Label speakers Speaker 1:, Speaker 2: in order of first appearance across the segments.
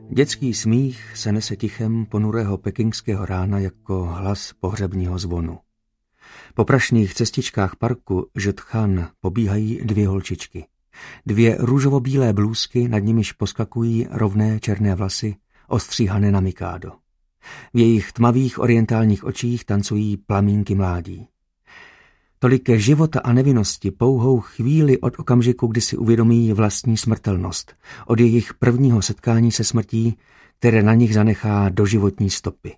Speaker 1: Dětský smích se nese tichem ponurého pekingského rána jako hlas pohřebního zvonu. Po prašných cestičkách parku Žetchan pobíhají dvě holčičky. Dvě růžovo-bílé blůzky, nad nimiž poskakují rovné černé vlasy, ostříhané na mikádo. V jejich tmavých orientálních očích tancují plamínky mládí. Tolik života a nevinnosti pouhou chvíli od okamžiku, kdy si uvědomí vlastní smrtelnost, od jejich prvního setkání se smrtí, které na nich zanechá doživotní stopy.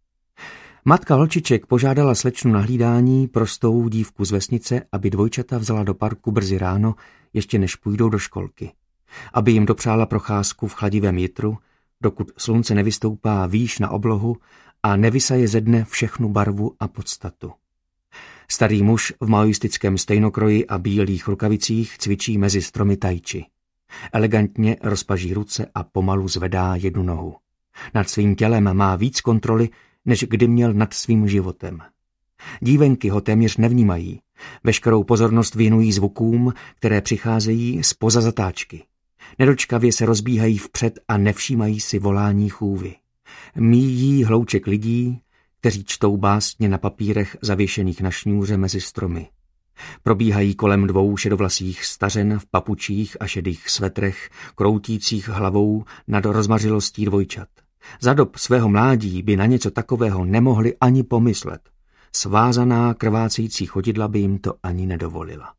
Speaker 1: Matka holčiček požádala slečnu na hlídání, prostou dívku z vesnice, aby dvojčata vzala do parku brzy ráno, ještě než půjdou do školky. Aby jim dopřála procházku v chladivém jitru, dokud slunce nevystoupá výš na oblohu a nevysaje ze dne všechnu barvu a podstatu. Starý muž v maoistickém stejnokroji a bílých rukavicích cvičí mezi stromy tai chi. Elegantně rozpaží ruce a pomalu zvedá jednu nohu. Nad svým tělem má víc kontroly, než kdy měl nad svým životem. Dívenky ho téměř nevnímají. Veškerou pozornost věnují zvukům, které přicházejí zpoza zatáčky. Nedočkavě se rozbíhají vpřed a nevšímají si volání chůvy. Míjí hlouček lidí, kteří čtou básně na papírech zavěšených na šňůře mezi stromy. Probíhají kolem dvou šedovlasých stařen v papučích a šedých svetrech, kroutících hlavou nad rozmařilostí dvojčat. Za dob svého mládí by na něco takového nemohli ani pomyslet. Svázaná krvácející chodidla by jim to ani nedovolila.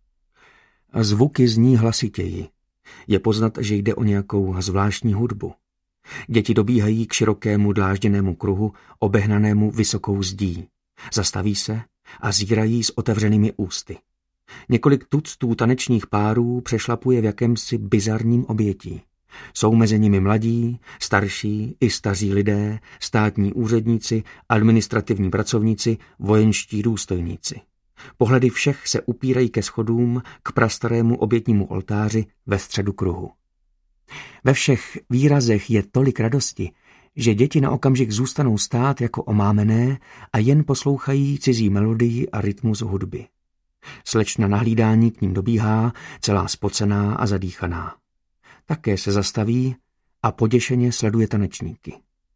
Speaker 1: Zvuky zní hlasitěji. Je poznat, že jde o nějakou zvláštní hudbu. Děti dobíhají k širokému dlážděnému kruhu, obehnanému vysokou zdí. Zastaví se a zírají s otevřenými ústy. Několik tuctů tanečních párů přešlapuje v jakémsi bizarním obětí. Jsou mezi nimi mladí, starší i staří lidé, státní úředníci, administrativní pracovníci, vojenští důstojníci. Pohledy všech se upírají ke schodům, k prastarému obětnímu oltáři ve středu kruhu. Ve všech výrazech je tolik radosti, že děti na okamžik zůstanou stát jako omámené a jen poslouchají cizí melodii a rytmus hudby. Slečna na hlídání k ním dobíhá, celá spocená a zadýchaná. Také se zastaví a poděšeně sleduje tanečníky.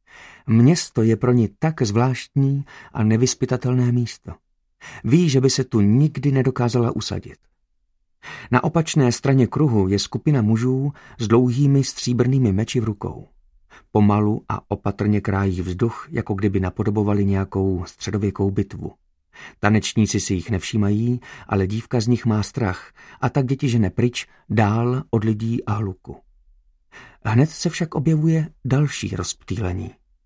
Speaker 1: Město je pro ní tak zvláštní a nevyzpytatelné místo. Ví, že by se tu nikdy nedokázala usadit. Na opačné straně kruhu je skupina mužů s dlouhými stříbrnými meči v rukou. Pomalu a opatrně krájí vzduch, jako kdyby napodobovali nějakou středověkou bitvu. Tanečníci si jich nevšímají, ale dívka z nich má strach a tak děti žene pryč, dál od lidí a hluku. Hned se však objevuje další rozptýlení.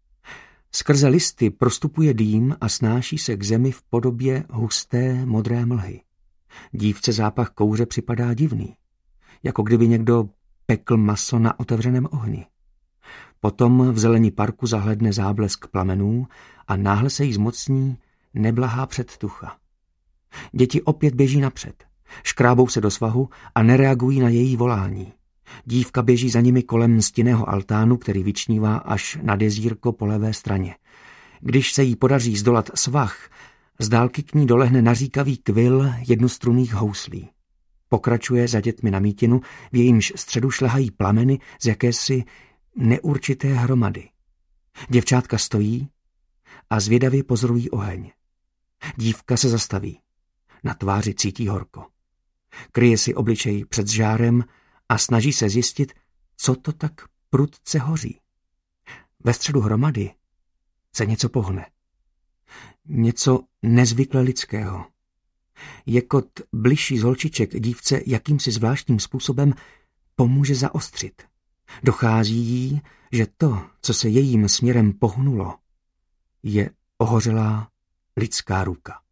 Speaker 1: Skrze listy prostupuje dým a snáší se k zemi v podobě husté modré mlhy. Dívce zápach kouře připadá divný, jako kdyby někdo pekl maso na otevřeném ohni. Potom v zelení parku zahledne záblesk plamenů a náhle se jí zmocní neblahá předtucha. Děti opět běží napřed, škrábou se do svahu a nereagují na její volání. Dívka běží za nimi kolem stinného altánu, který vyčnívá až nad jezírko po levé straně. Když se jí podaří zdolat svah, z dálky k ní dolehne naříkavý kvil jednostrunných houslí. Pokračuje za dětmi na mítinu, v jejímž středu šlehají plameny z jakési neurčité hromady. Děvčátka stojí a zvědavě pozorují oheň. Dívka se zastaví. Na tváři cítí horko. Kryje si obličej před žárem a snaží se zjistit, co to tak prudce hoří. Ve středu hromady se něco pohne. Něco nezvykle lidského. Jekot bližší z holčiček dívce jakýmsi zvláštním způsobem pomůže zaostřit. Dochází jí, že to, co se jejím směrem pohnulo, je ohořelá lidská ruka.